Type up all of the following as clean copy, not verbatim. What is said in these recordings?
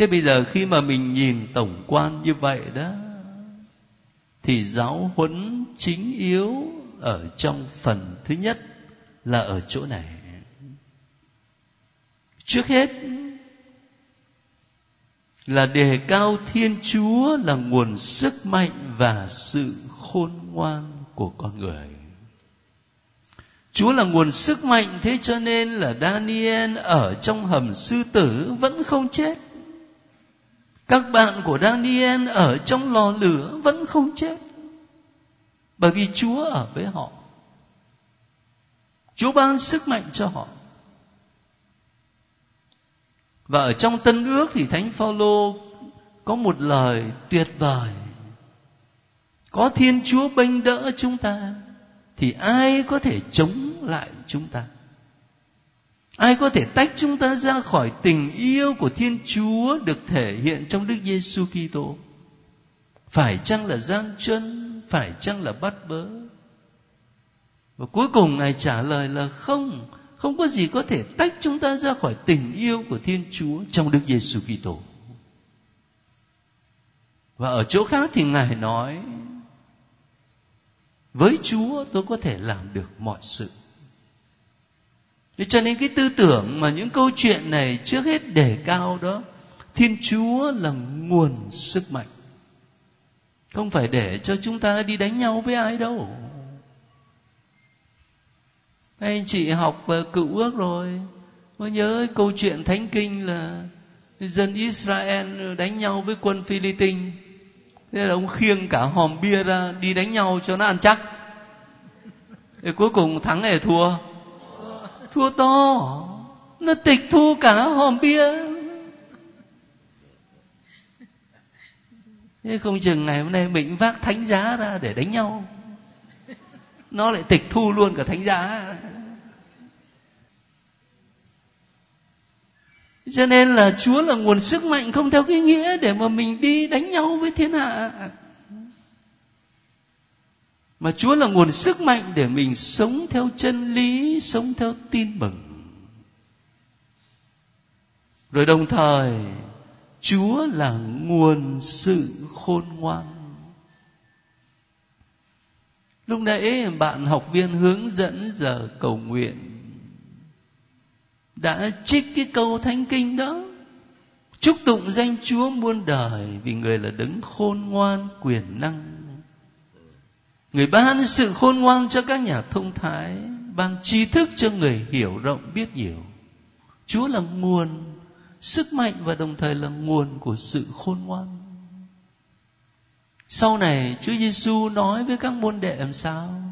Thế bây giờ khi mà mình nhìn tổng quan như vậy đó, thì giáo huấn chính yếu ở trong phần thứ nhất là ở chỗ này. Trước hết là đề cao Thiên Chúa là nguồn sức mạnh và sự khôn ngoan của con người. Chúa là nguồn sức mạnh, thế cho nên là Daniel ở trong hầm sư tử vẫn không chết. Các bạn của Daniel ở trong lò lửa vẫn không chết, bởi vì Chúa ở với họ. Chúa ban sức mạnh cho họ. Và ở trong Tân Ước thì Thánh Phaolô có một lời tuyệt vời: có Thiên Chúa bênh đỡ chúng ta thì ai có thể chống lại chúng ta? Ai có thể tách chúng ta ra khỏi tình yêu của Thiên Chúa được thể hiện trong Đức Giêsu Kitô? Phải chăng là gian truân? Phải chăng là bắt bớ? Và cuối cùng Ngài trả lời là không. Không có gì có thể tách chúng ta ra khỏi tình yêu của Thiên Chúa trong Đức Giêsu Kitô. Và ở chỗ khác thì Ngài nói: với Chúa tôi có thể làm được mọi sự. Thế cho nên cái tư tưởng mà những câu chuyện này trước hết đề cao đó, Thiên Chúa là nguồn sức mạnh. Không phải để cho chúng ta đi đánh nhau với ai đâu. Anh chị học Cựu Ước rồi, có nhớ câu chuyện Thánh Kinh là dân Israel đánh nhau với quân Phi-li-tinh. Thế là ông khiêng cả hòm bia ra đi đánh nhau cho nó ăn chắc. Thế cuối cùng thắng hay thua? Thua to. Nó tịch thu cả hòm bia. Thế không chừng ngày hôm nay mình vác thánh giá ra để đánh nhau, nó lại tịch thu luôn cả thánh giá. Cho nên là Chúa là nguồn sức mạnh không theo cái nghĩa để mà mình đi đánh nhau với thiên hạ, mà Chúa là nguồn sức mạnh để mình sống theo chân lý, sống theo tin mừng. Rồi đồng thời Chúa là nguồn sự khôn ngoan. Lúc nãy bạn học viên hướng dẫn giờ cầu nguyện đã trích cái câu Thánh Kinh đó: chúc tụng danh Chúa muôn đời, vì Người là đấng khôn ngoan quyền năng. Người ban sự khôn ngoan cho các nhà thông thái, ban tri thức cho người hiểu rộng biết nhiều. Chúa là nguồn sức mạnh và đồng thời là nguồn của sự khôn ngoan. Sau này Chúa Giêsu nói với các môn đệ làm sao?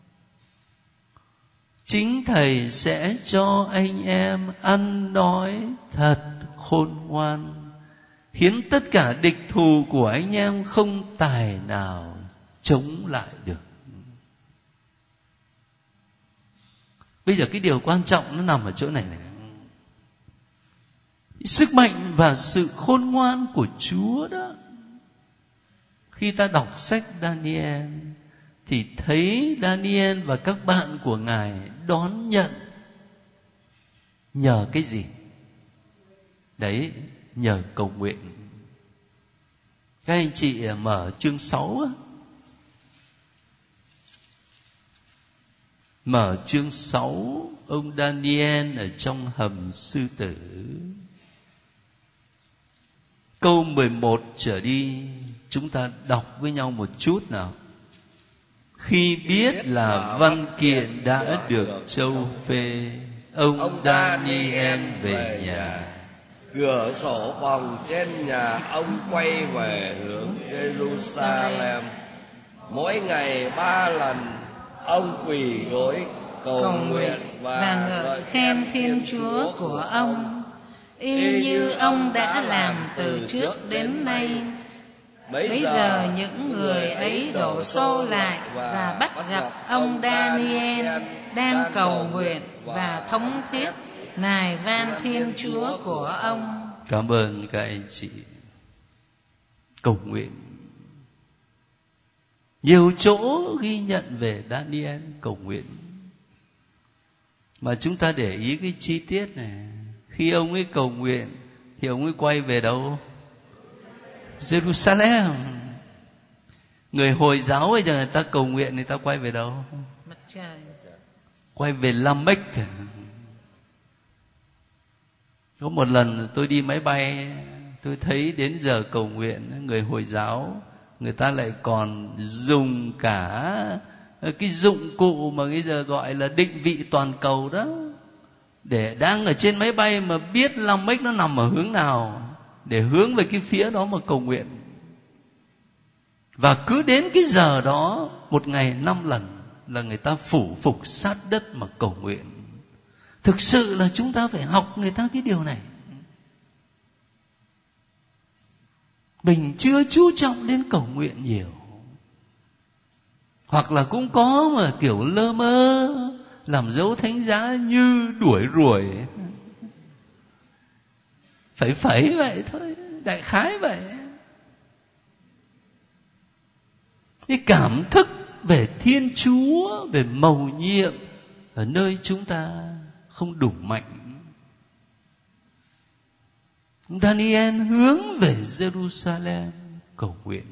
Chính Thầy sẽ cho anh em ăn nói thật khôn ngoan, khiến tất cả địch thù của anh em không tài nào chống lại được. Bây giờ cái điều quan trọng nó nằm ở chỗ này này. Sức mạnh và sự khôn ngoan của Chúa đó. Khi ta đọc sách Daniel thì thấy Daniel và các bạn của Ngài đón nhận nhờ cái gì? Đấy, nhờ cầu nguyện. Các anh chị mở chương 6 á. Mở chương 6, ông Daniel ở trong hầm sư tử. Câu 11 trở đi, chúng ta đọc với nhau một chút nào. Khi biết là văn kiện đã được châu phê, ông Daniel về nhà. Cửa sổ phòng trên nhà ông quay về hướng Jerusalem. Mỗi ngày 3 lần ông quỳ gối cầu nguyện và ngợi khen Thiên Chúa của ông, y như ông đã làm từ trước đến nay. Bấy giờ những người ấy đổ xô lại và bắt gặp ông Daniel đang cầu nguyện và thống thiết nài van Thiên Chúa của ông. Cảm ơn các anh chị. Cầu nguyện. Nhiều chỗ ghi nhận về Daniel cầu nguyện. Mà chúng ta để ý cái chi tiết này. Khi ông ấy cầu nguyện thì ông ấy quay về đâu? Jerusalem. Người Hồi giáo bây giờ người ta cầu nguyện, người ta quay về đâu? Mặt trời. Quay về Lamech. Có một lần tôi đi máy bay, tôi thấy đến giờ cầu nguyện, người Hồi giáo người ta lại còn dùng cả cái dụng cụ mà bây giờ gọi là định vị toàn cầu đó, để đang ở trên máy bay mà biết Lamech nó nằm ở hướng nào, để hướng về cái phía đó mà cầu nguyện. Và cứ đến cái giờ đó, một ngày 5 lần là người ta phủ phục sát đất mà cầu nguyện. Thực sự là chúng ta phải học người ta cái điều này. Mình chưa chú trọng đến cầu nguyện nhiều, hoặc là cũng có mà kiểu lơ mơ, làm dấu thánh giá như đuổi ruồi, phải vậy thôi, đại khái vậy. Cái cảm thức về Thiên Chúa, về mầu nhiệm ở nơi chúng ta không đủ mạnh. Daniel hướng về Jerusalem cầu nguyện.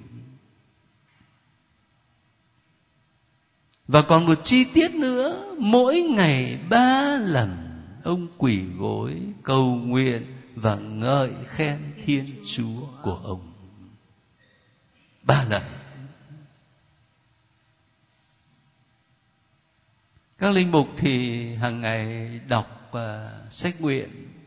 Và còn một chi tiết nữa, mỗi ngày 3 lần ông quỳ gối cầu nguyện và ngợi khen Thiên Chúa của ông. 3 lần. Các linh mục thì hàng ngày đọc sách nguyện.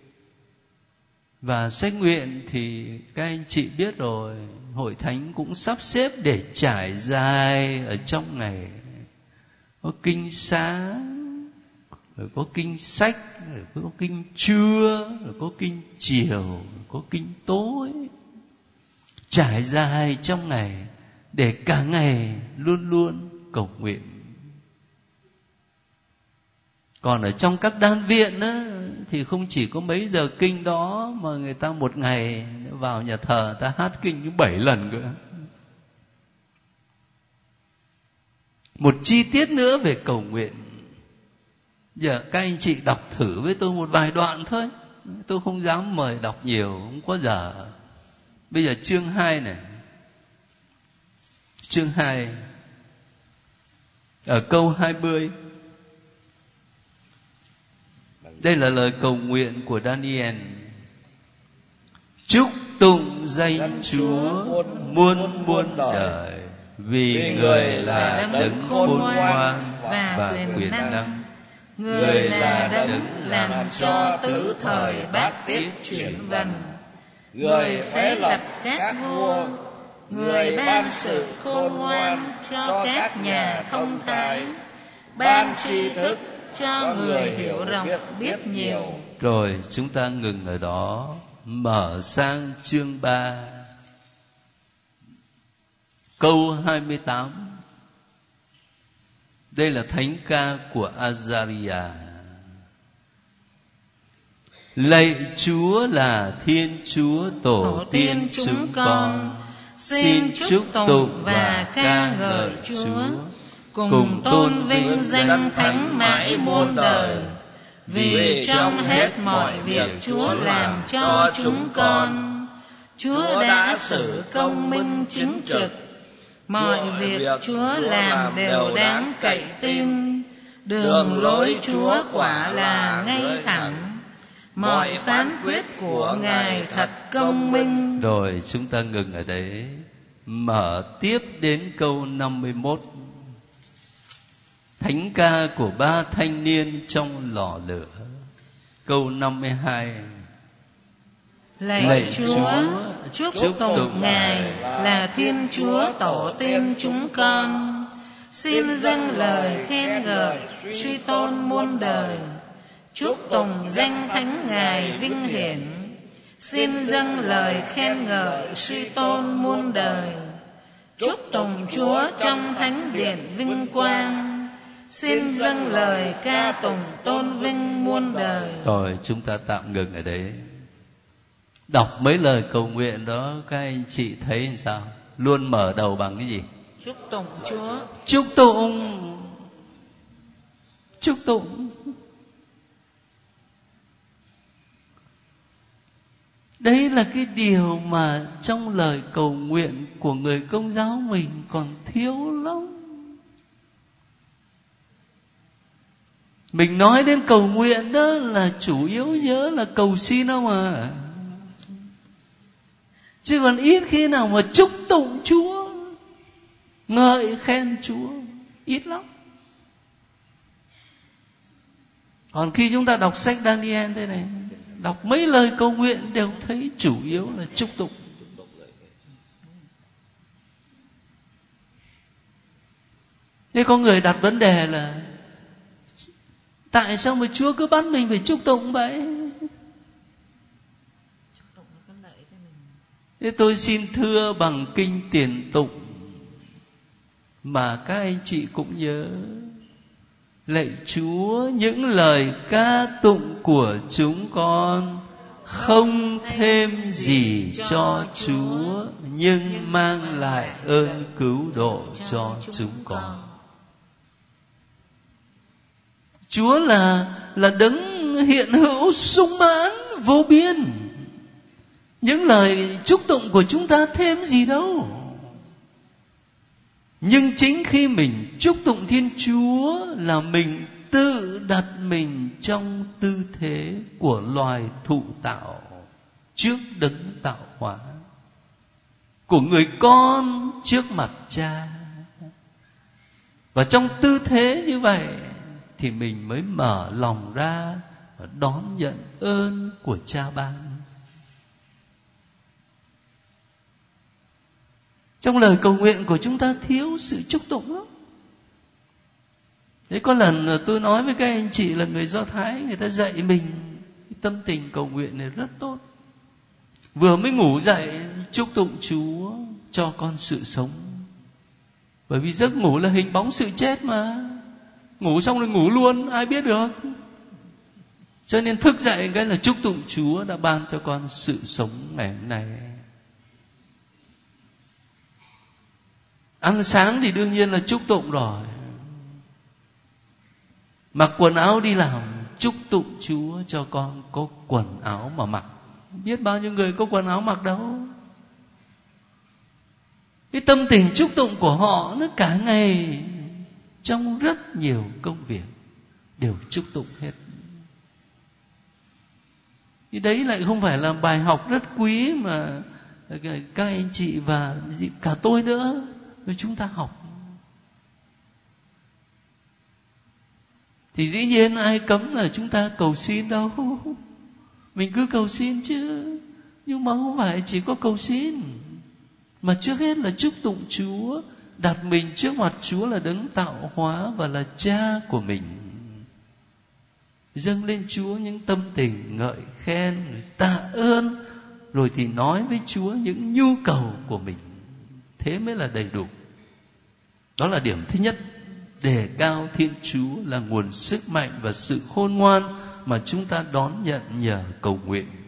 Và sách nguyện thì các anh chị biết rồi, hội thánh cũng sắp xếp để trải dài ở trong ngày. Có kinh sáng, rồi có kinh sách, rồi có kinh trưa, rồi có kinh chiều, rồi có kinh tối. Trải dài trong ngày để cả ngày luôn luôn cầu nguyện. Còn ở trong các đan viện á, thì không chỉ có mấy giờ kinh đó, mà người ta một ngày vào nhà thờ ta hát kinh đến 7 lần cơ. Một chi tiết nữa về cầu nguyện, giờ các anh chị đọc thử với tôi một vài đoạn thôi, tôi không dám mời đọc nhiều, không có giờ. Bây giờ chương 2 này, chương 2 ở câu 20. Đây là lời cầu nguyện của Daniel. Chúc tụng danh Chúa muôn muôn đời, vì người là đấng khôn ngoan và quyền năng. Người là đấng làm cho tứ thời bát tiết chuyển vần. Người phế lập các vua. Người ban sự khôn ngoan cho các nhà thông thái. Ban tri thức cho người hiểu rộng biết nhiều. Rồi chúng ta ngừng ở đó, mở sang chương 3, câu 28. Đây là thánh ca của Azariah. Lạy Chúa là Thiên Chúa tổ tiên chúng con, xin chúc tụng và ca ngợi Chúa, cùng tôn vinh danh Thánh mãi muôn đời. Vì trong hết mọi việc Chúa làm cho chúng con, Chúa đã xử công minh chính trực. Mọi việc Chúa làm đều đáng cậy tin. Đường lối Chúa quả là ngay thẳng. Mọi phán quyết của Ngài thật công minh. Rồi chúng ta ngừng ở đấy, mở tiếp đến câu 51. Thánh ca của 3 thanh niên trong lò lửa. Câu 52. Lạy Chúa, chúc tụng Ngài là Thiên Chúa tổ tiên chúng con. Xin dâng lời khen ngợi suy tôn muôn đời. Chúc tụng danh Thánh Ngài vinh hiển. Xin dâng lời khen ngợi suy tôn muôn đời. Chúc tụng Chúa trong thánh điện vinh quang. Xin dâng lời ca tụng tôn vinh muôn đời. Rồi chúng ta tạm ngừng ở đấy. Đọc mấy lời cầu nguyện đó, các anh chị thấy làm sao? Luôn mở đầu bằng cái gì? Chúc tụng Chúa. Chúc tụng. Chúc tụng. Đấy là cái điều mà trong lời cầu nguyện của người Công giáo mình còn thiếu lắm. Mình nói đến cầu nguyện đó là chủ yếu nhớ là cầu xin đâu mà. Chứ còn ít khi nào mà chúc tụng Chúa, ngợi khen Chúa, ít lắm. Còn khi chúng ta đọc sách Daniel đây này, đọc mấy lời cầu nguyện đều thấy chủ yếu là chúc tụng. Thế có người đặt vấn đề là tại sao mà Chúa cứ bắt mình phải chúc tụng vậy? Thế tôi xin thưa bằng kinh Tiền Tụng mà các anh chị cũng nhớ. Lạy Chúa, những lời ca tụng của chúng con không thêm gì cho Chúa, nhưng mang lại ơn cứu độ cho chúng con. Chúa là đấng hiện hữu sung mãn vô biên. Những lời chúc tụng của chúng ta thêm gì đâu. Nhưng chính khi mình chúc tụng Thiên Chúa là mình tự đặt mình trong tư thế của loài thụ tạo trước đấng tạo hóa, của người con trước mặt Cha. Và trong tư thế như vậy thì mình mới mở lòng ra và đón nhận ơn của Cha ban. Trong lời cầu nguyện của chúng ta thiếu sự chúc tụng lắm. Thế có lần tôi nói với các anh chị là người Do Thái, người ta dạy mình cái tâm tình cầu nguyện này rất tốt. Vừa mới ngủ dậy chúc tụng Chúa cho con sự sống. Bởi vì giấc ngủ là hình bóng sự chết mà. Ngủ xong rồi ngủ luôn, ai biết được. Cho nên thức dậy cái là chúc tụng Chúa đã ban cho con sự sống ngày hôm nay. Ăn sáng thì đương nhiên là chúc tụng rồi. Mặc quần áo đi làm, chúc tụng Chúa cho con có quần áo mà mặc. Biết bao nhiêu người có quần áo mặc đâu. Cái tâm tình chúc tụng của họ nó cả ngày trong rất nhiều công việc đều chúc tụng hết. Thì đấy lại không phải là bài học rất quý mà các anh chị và cả tôi nữa với chúng ta học. Thì dĩ nhiên ai cấm là chúng ta cầu xin đâu. Mình cứ cầu xin chứ. Nhưng mà không phải chỉ có cầu xin, mà trước hết là chúc tụng Chúa, đặt mình trước mặt Chúa là đấng tạo hóa và là Cha của mình. Dâng lên Chúa những tâm tình ngợi khen, tạ ơn, rồi thì nói với Chúa những nhu cầu của mình. Thế mới là đầy đủ. Đó là điểm thứ nhất. Đề cao Thiên Chúa là nguồn sức mạnh và sự khôn ngoan mà chúng ta đón nhận nhờ cầu nguyện.